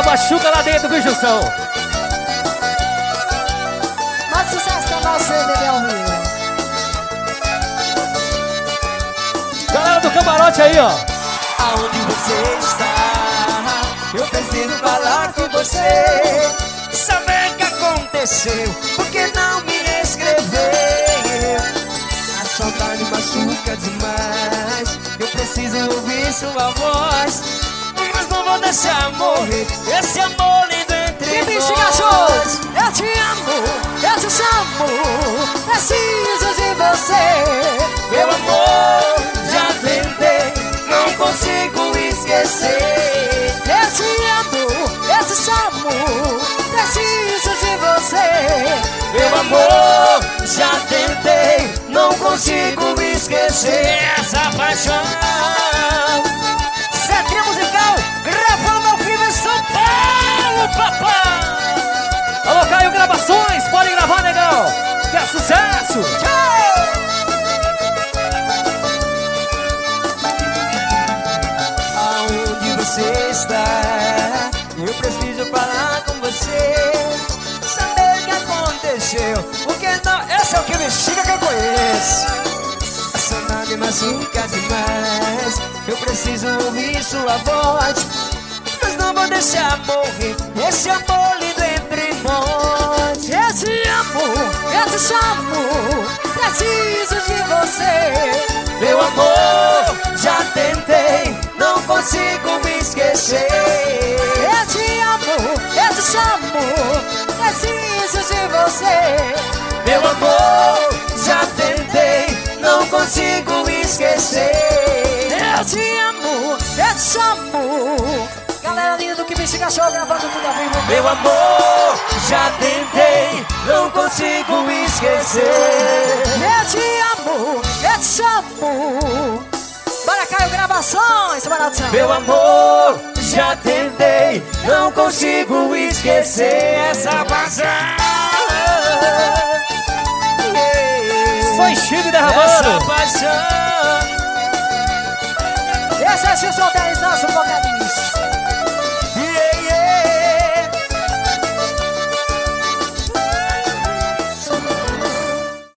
machuca lá dentro, viu, Gilson? Mais sucesso pra você, bebê ao vivo. Galera do camarote aí, ó. Aonde você está? Eu preciso falar com você. Saber o que aconteceu, porque não me escreveu. A saudade machuca demais. Eu preciso ouvir sua voz, mas não vou deixar morrer esse amor lindo entre nós. Eu te amo, eu te chamo, preciso de você. Meu amor, já tentei, não consigo esquecer. Eu te amo, eu te chamo, preciso de você. Meu amor, já tentei, não consigo esquecer essa paixão. Centrinha musical, gravando ao vivo em São Paulo, papai. Alô, Caio Gravações, pode gravar, negão. Que é sucesso. Aonde você está? Eu preciso falar com você. Saber o que aconteceu, porque não... Esse é o que me chega que eu conheço. A saudade machuca demais. Eu preciso ouvir sua voz, mas não vou deixar morrer esse amor lindo entre nós. Eu te amo, eu te chamo, preciso de você. Meu amor, já tentei, não consigo me esquecer. Eu te amo, eu te chamo, preciso de você. Meu amor, já tentei, não consigo esquecer. Eu te amo, eu te chamo. Galera linda do Que Bexiga Show, gravando tudo ao vivo. Meu amor, já tentei, não consigo esquecer. Eu te amo, eu te chamo. Bora, Caio Gravações, Barato. Meu amor, já tentei, não consigo esquecer essa paixão. Só enchido e derramando. Essa paixão. Esse é Gilson 10, nosso vocalista.